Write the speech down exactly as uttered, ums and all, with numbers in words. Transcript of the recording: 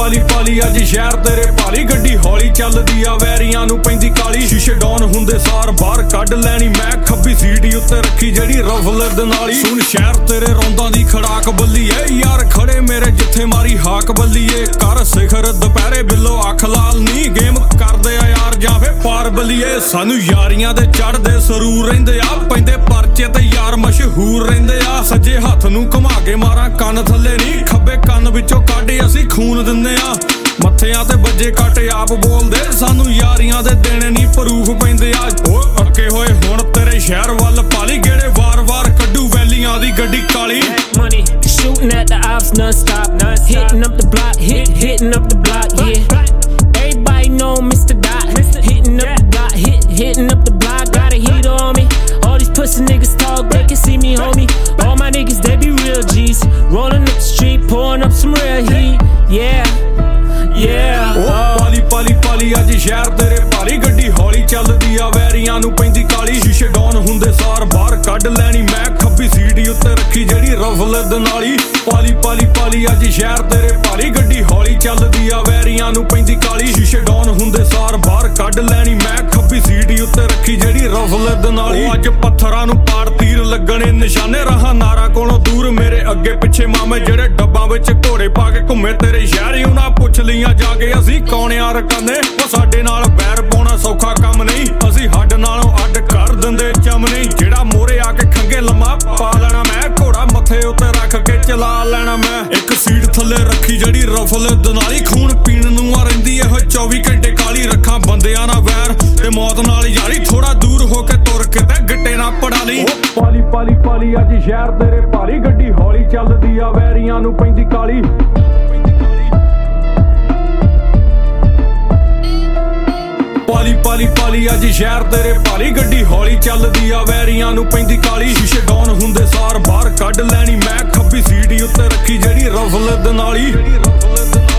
ਪਾਲੀ ਪਾਲੀ ਅੱਜ ਸ਼ਹਿਰ ਤੇਰੇ ਭਾਲੀ ਗੱਡੀ ਹੌਲੀ ਚੱਲਦੀ ਆ ਵੈਰੀਆਂ ਨੂੰ ਪੈਂਦੀ ਕਾਲੀ ਸ਼ੀਸ਼ੇ ਡਾਊਨ ਹੁੰਦੇ ਸਾਰ ਬਾਹਰ ਕੱਢ ਲੈਣੀ ਮੈਂ ਖੱਬੀ ਸੀਟ ਉੱਤੇ ਰੱਖੀ ਜਿਹੜੀ ਰਫਲਰ ਦੇ ਨਾਲ ਹੀ ਸੁਣ ਸ਼ਹਿਰ ਤੇਰੇ ਰੌਂਦਾਂ ਦੀ ਖੜਾਕ ਬੱਲੀਏ ਯਾਰ ਖੜੇ ਮੇਰੇ ਜਿੱਥੇ ਮਾਰੀ ਹਾਕ ਬੱਲੀਏ ਕਰ ਸਿਖਰ ਦੁਪਹਿਰੇ ਬਿੱਲੋ ਅੱਖ ਲਾਲ ਨੀ ਗੇਮ ਕਰਦੇ ਆ ਯਾਰ ਜਾਂ ਫੇ ਪਾਰ ਬੱਲੀਏ ਸਾਨੂੰ ਯਾਰੀਆਂ ਦੇ ਚੜਦੇ ਸਰੂਰ ਰਹਿੰਦੇ ਆ ਪੈਂਦੇ ਪਰਚੇ ਤੇ ਯਾਰ ਮਸ਼ਹੂਰ ਰਹਿੰਦੇ ਆ ਸੱਜੇ ਹੱਥ ਨੂੰ ਘੁਮਾ ਕੇ ਮਾਰਾਂ ਕੰਨ ਥੱਲੇ ਨੀ ਖੱਬੇ ਕੰਨ ਵਿੱਚੋਂ ਕੱਢ ਅਸੀਂ ਖੂਨ ਦਿੰਦੇ ਆ ਮੱਥਿਆਂ ਤੇ ਵੱਜੇ ਕੱਟ ਆਪ ਬੋਲਦੇ ਸਾਨੂੰ ਯਾਰੀਆਂ ਦੇ ਦੇਣੇ ਨੀ ਪ੍ਰੂਫ ਪੈਂਦੇ ਆ ਓਏ ਅੱਕੇ ਹੋਏ ਹੁਣ ਤੇਰੇ ਸ਼ਹਿਰ ਵੱਲ ਪਾਲੀ ਗੇੜੇ ਵਾਰ-ਵਾਰ ਕੱਢੂ ਵੈਲੀਆਂ ਦੀ ਗੱਡੀ ਕਾਲੀ money shooting at the ops non-stop hitting up the block hit hitting up the block yeah everybody know Mister Dot hitting up the block hit hitting up the block got a heater on me all these pussy niggas talk they can see me homie all my niggas they be real G's rolling up the street pouring up some real heat yeah yeah ਪਾਲੀ ਪਾਲੀ ਪਾਲੀ ਅੱਜ ਸ਼ਹਿਰ ਤੇਰੇ ਭਾਲੀ ਗੱਡੀ ਹੌਲੀ ਚੱਲਦੀ ਆ ਵੈਰੀਆਂ ਨੂੰ ਪੈਂਦੀ ਕਾਲੀ ਸ਼ੀਸ਼ੇ ਡਾਊਨ ਹੁੰਦੇ ਸਾਰ ਬਾਹਰ ਕੱਢ ਲੈਣੀ ਮੈਂ ਖੱਬੀ ਸੀਟ ਉੱਤੇ ਰੱਖੀ ਜਿਹੜੀ ਰਫਲਰ ਦੇ ਨਾਲ ਹੀ ਪਾਲੀ ਪਾਲੀ ਪਾਲੀ ਅੱਜ ਸ਼ਹਿਰ ਤੇਰੇ ਭਾਲੀ ਗੱਡੀ ਹੌਲੀ ਚੱਲਦੀ ਆ ਵੈਰੀਆਂ ਨੂੰ ਪੈਂਦੀ ਕਾਲੀ ਸ਼ੀਸ਼ੇ ਡਾਊਨ ਹੁੰਦੇ ਸਾਰ ਬਾਹਰ ਕੱਢ ਲੈਣੀ ਮੈਂ ਖੱਬੀ ਸੀਟ ਉੱਤੇ ਰੱਖੀ ਜਿਹੜੀ ਰਫਲਰ ਦੇ ਨਾਲ ਹੀ ਅੱਜ ਪੱਥਰਾਂ ਨੂੰ ਪਾੜ ਤੀਰ ਲੱਗਣੇ ਨਿਸ਼ਾਨੇ ਰਹਾ ਨਾਰਾ ਕੋਲੋਂ ਦੂਰ ਮੇਰੇ ਅੱਗੇ ਪਿੱਛੇ ਮਾਮੇ ਜਿਹੜੇ ਡੱਬਾਂ ਵਿੱਚ ਘੋੜੇ ਪਾ ਕੇ ਘੁੰਮੇ ਤੇਰੇ ਸ਼ਹਿਰ ਉਹਨਾਂ ਪੁੱਛ ਲੀਆਂ ਜਾ ਕੇ ਅਸੀਂ ਕੌਣ ਆ ਰਕਾਨੇ ਉਹ ਸਾਡੇ ਨਾਲ ਬੈਰ ਪਾਉਣਾ ਸੌਖਾ ਕੰਮ ਨਹੀਂ ਅਸੀਂ ਹੱਡ ਨਾਲੋਂ ਅੱਡ ਕਰ ਦਿੰਦੇ ਚਮ ਨਹੀਂ ਜਿਹੜਾ ਮੋਰੇ ਆ ਕੇ ਖੰਗੇ ਲੰਮਾ ਪਾ ਲੈਣਾ ਮੈਂ ਘੋੜਾ ਮੱਥੇ ਉੱਤੇ ਰੱਖ ਕੇ ਚਲਾ ਲੈਣਾ ਮੈਂ ਇੱਕ ਸੀਟ ਥੱਲੇ ਰੱਖੀ ਜਿਹੜੀ ਰਫਲ ਦੇ ਨਾਲ ਹੀ ਖੂਨ ਪੀਣ ਨੂੰ ਆ ਰਹਿੰਦੀ ਇਹੋ ਚੌਵੀ ਘੰਟੇ ਕਾਲੀ ਰੱਖਾਂ ਬੰਦਿਆਂ ਨਾਲ ਵੈਰ ਤੇ ਮੌਤ ਨਾਲ ਯਾਰੀ ਥੋੜਾ ਦੂਰ ਹੋ ਕੇ ਤੁਰ ਕੇ ਤੇ ਗਿੱਟੇ ਨਾ ਪੜਾ ਲਈ ਪਾਲੀ ਪਾਲੀ ਪਾਲੀ ਅੱਜ ਸ਼ਹਿਰ ਤੇਰੇ ਭਾਲੀ ਗੱਡੀ ਹੌਲੀ ਚੱਲਦੀ ਆ ਵੈਰੀਆਂ ਨੂੰ ਪੈਂਦੀ ਕਾਲੀ ਪਾਲੀ ਪਾਲੀ ਪਾਲੀ ਅੱਜ ਸ਼ਹਿਰ ਤੇਰੇ ਭਾਲੀ ਗੱਡੀ ਹੌਲੀ ਚੱਲਦੀ ਆ ਵੈਰੀਆਂ ਨੂੰ ਪੈਂਦੀ ਕਾਲੀ ਸ਼ੀਸ਼ੇ ਡਾਊਨ ਹੁੰਦੇ ਸਾਰ ਬਾਹਰ ਕੱਢ ਲੈਣੀ ਮੈਂ ਖੱਬੀ ਸੀਟ ਉੱਤੇ ਰੱਖੀ ਜਿਹੜੀ ਰਫਲਰ ਦੇ ਨਾਲ ਹੀ